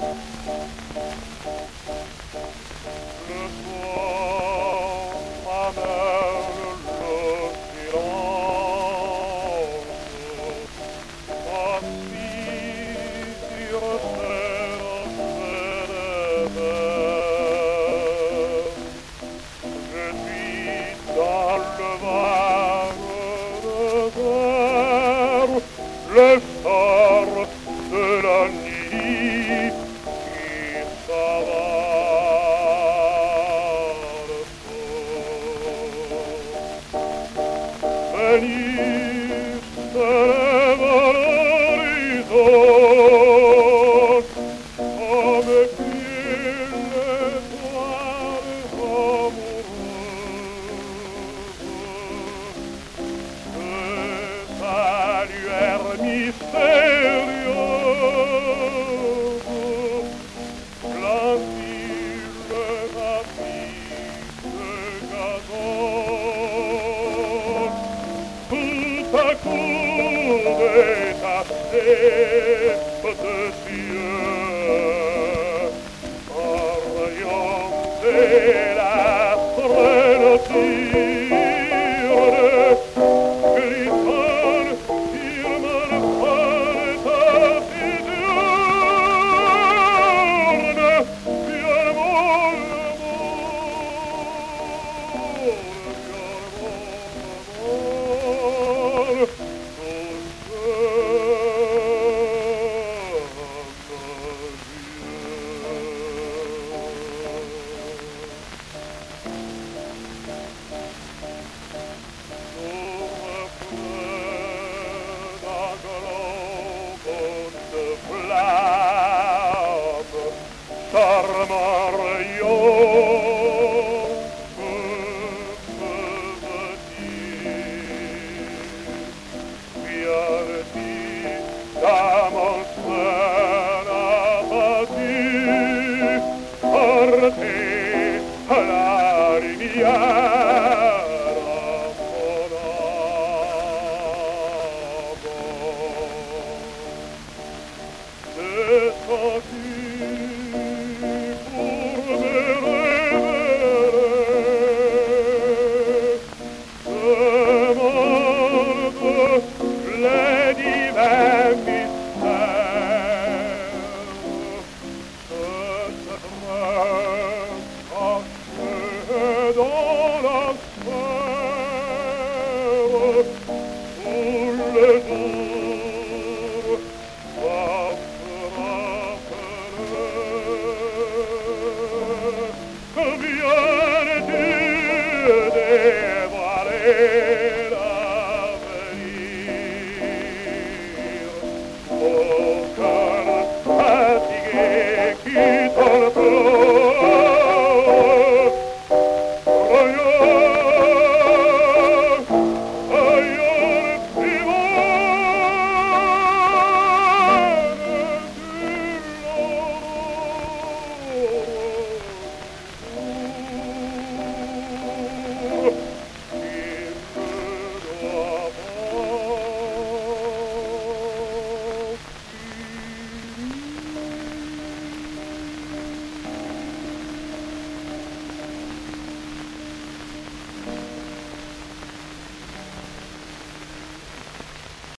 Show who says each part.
Speaker 1: Le soir ramène le silence, assis sur ces rochers de verre. Je suis dans le vague le sort de la nuit qui s'avale fort. Vénus se lève à l'horizon comme une étoile amoureuse. De sa lueur mystérieuse blanchit le tapis de gazon. Tout à coup détaché de cieux, orienter l'astre nocturne, glissant sur mon front tapis diurne, violemment l'amour, charmant rayon, que faisait-il? Vient-il dans mon sein abattu, porté à la lumière à mon âme? Descendu pour me révéler demande les divins mystères de ce train caché dans la sphère où le jour va se rappeler. Que viens-tu dévoiler